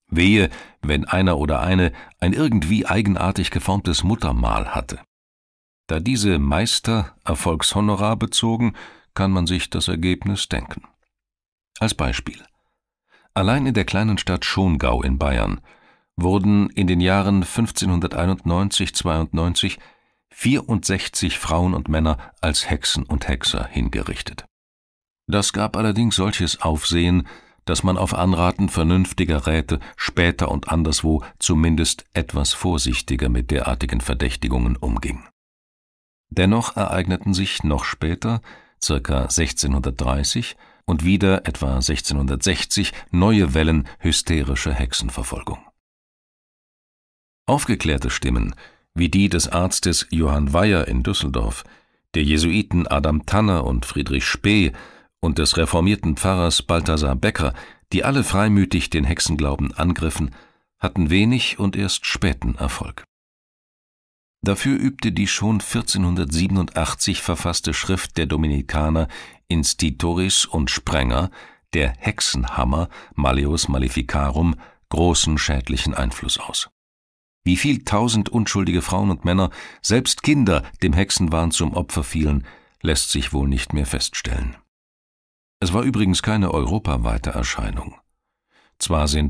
Wehe, wenn einer oder eine ein irgendwie eigenartig geformtes Muttermal hatte. Da diese Meister Erfolgshonorar bezogen, kann man sich das Ergebnis denken. Als Beispiel: Allein in der kleinen Stadt Schongau in Bayern wurden in den Jahren 1591/92 64 Frauen und Männer als Hexen und Hexer hingerichtet. Das gab allerdings solches Aufsehen, dass man auf Anraten vernünftiger Räte später und anderswo zumindest etwas vorsichtiger mit derartigen Verdächtigungen umging. Dennoch ereigneten sich noch später, ca. 1630 und wieder etwa 1660, neue Wellen hysterischer Hexenverfolgung. Aufgeklärte Stimmen, wie die des Arztes Johann Weyer in Düsseldorf, der Jesuiten Adam Tanner und Friedrich Spee und des reformierten Pfarrers Balthasar Becker, die alle freimütig den Hexenglauben angriffen, hatten wenig und erst späten Erfolg. Dafür übte die schon 1487 verfasste Schrift der Dominikaner Institoris und Sprenger, der Hexenhammer Malleus Maleficarum, großen schädlichen Einfluss aus. Wie viel tausend unschuldige Frauen und Männer, selbst Kinder, dem Hexenwahn zum Opfer fielen, lässt sich wohl nicht mehr feststellen. Es war übrigens keine europaweite Erscheinung. Zwar sind